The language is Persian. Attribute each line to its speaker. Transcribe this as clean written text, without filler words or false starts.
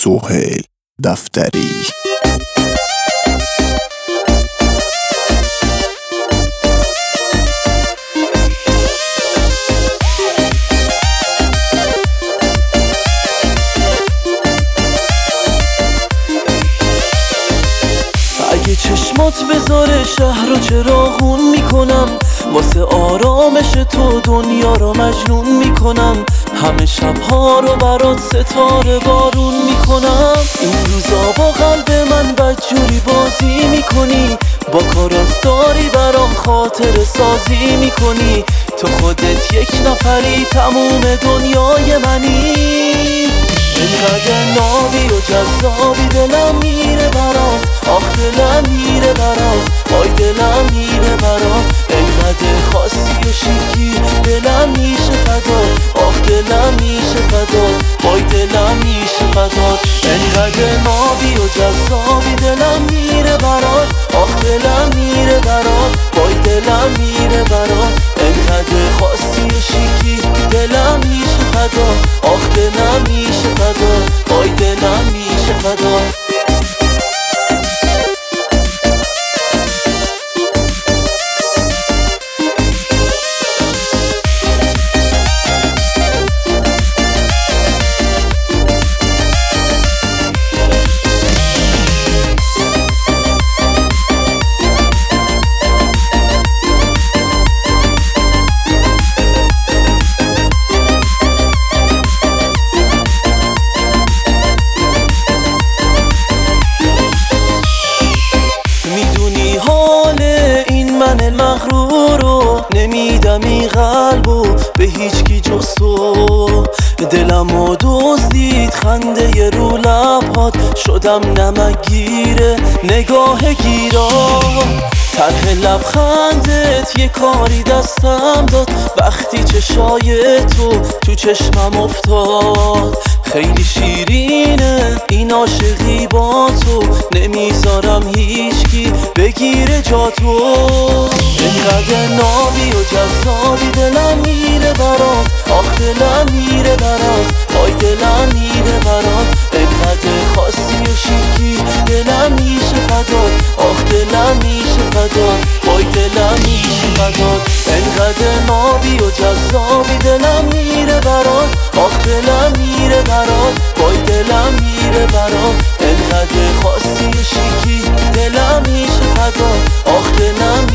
Speaker 1: سهیل دفتری.
Speaker 2: اگه چشمات بذاره شهر رو چراغون میکنم، واسه آرامش تو دنیا رو مجنون میکنم، همه شبها رو برات ستاره بارون میکنم. این روزا با قلب من بدجوری بازی میکنی، با کارات داری برام خاطر سازی میکنی، تو خودت یک نفری تموم دنیای منی. اینقدر نابی و جذابی دلم میره برات، آخ دلم میره برات، آی دلم میره برات. اینقدر خاصی و شیکی دلم میشه فدات، آخ دلم میشه فدات، آی دلم میشه فدات. اینقدر نابی و جذابی دلم میره برات، آخ دلم میره برات، آی دلم میره برات. اینقدر خاصی و شیکی دلم میشه فدات، آخ دلم میشه فدات، آی دلم میشه فدات. میدونی حال این من مغرور رو نمیدم این قلبو به هیچ کی جز تو. دلمو دزدید خنده رو لبات، شدم نمکگیر نگاه گیرات. طرح لبخندت یه کاری دستم داد، وقتی چشای تو چشمم افتاد. خیلی شیرینه این عاشقی با تو، نمیذارم هیچکی بگیره جا تو. اینقدر نابی و جذابی دلم میره برات، آخ دلم میره برات، آی دلم میره برات. اینقدر خاصی و شیکی دلم میشه فدات، آخ دلم میشه فدات، آی دلم میشه فدات. اینقدر نابی و جذابی دلم میره برات، آخ دلم میره برات، آی دلم میره برات. اینقدر خاصی و شیکی دلم میشه فدات، آخ دلم